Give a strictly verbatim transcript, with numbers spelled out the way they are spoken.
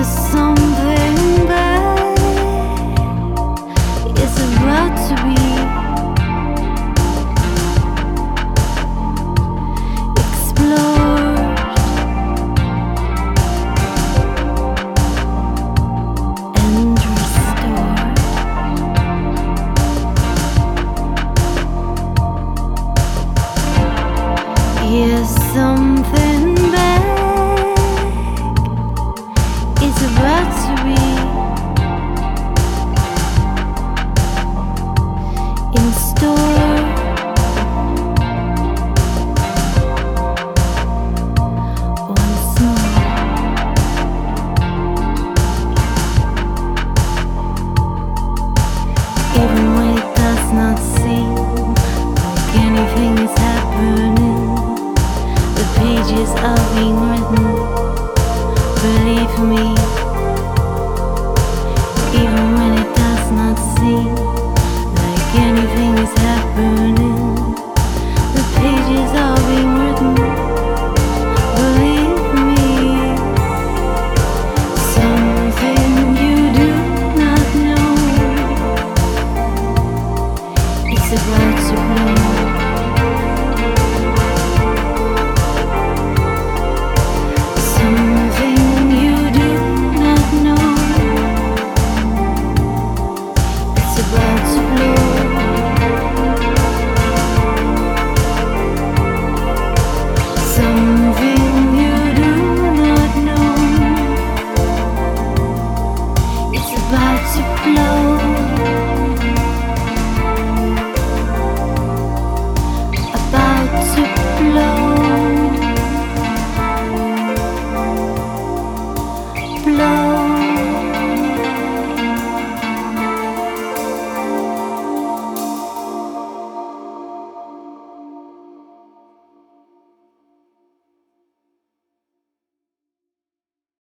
something bad is about to be explored and restored. Yes, something bad is about to be in store. Once more, even when it does not seem like anything is happening, the pages are being written. Believe me, even when it does not seem like anything is happening, the pages are being written. Believe me, something you do not know is about to blow. Something you do not know, it's about to blow. Some